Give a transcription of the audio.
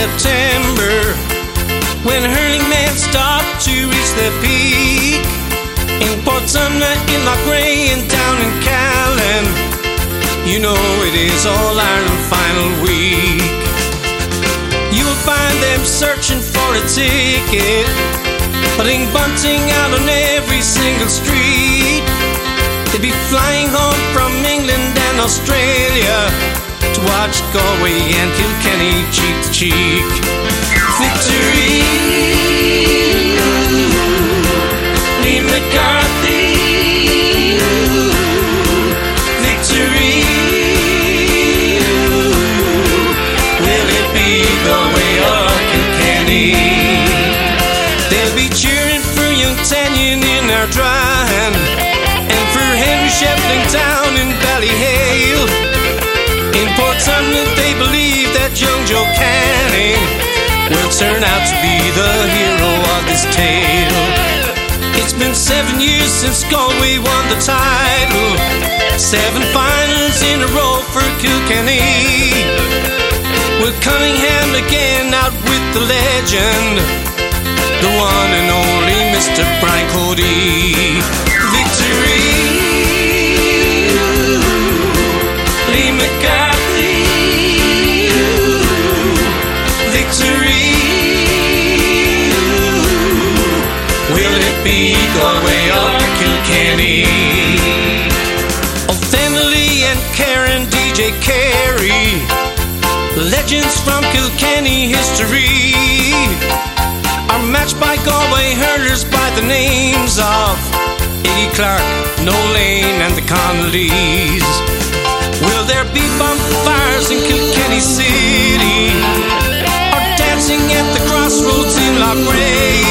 September, when hurling men start to reach their peak. In Port Sumner, in Loughrea, and down in Callan, you know it is All Ireland final week. You'll find them searching for a ticket, putting bunting out on every single street. They'd be flying home from England and Australia to watch Galway and Kilkenny cheek to cheek. Victory, Lee McCarthy. Victory, will it be Galway or Kilkenny? They'll be cheering for young Tannion in Ardran, and for Henry Sheffling down in Ballyhale. In Port Sumner they believe that young Joe Canning will turn out to be the hero of this tale. It's been 7 years since Galway won the title, 7 finals in a row for Kilkenny. Will Cunningham again out with the legend, the one and only Mr. Brian Cody. Victory, Lee McCarthy. Victory, will it be Galway or Kilkenny? O'Fennelly and Karen, DJ Carey, legends from Kilkenny history, are matched by Galway hurlers by the names of Eddie Clark, Noel Lane and the Connellys. Will there be bonfires in Kilkenny City, or dancing at the crossroads in Loughrea?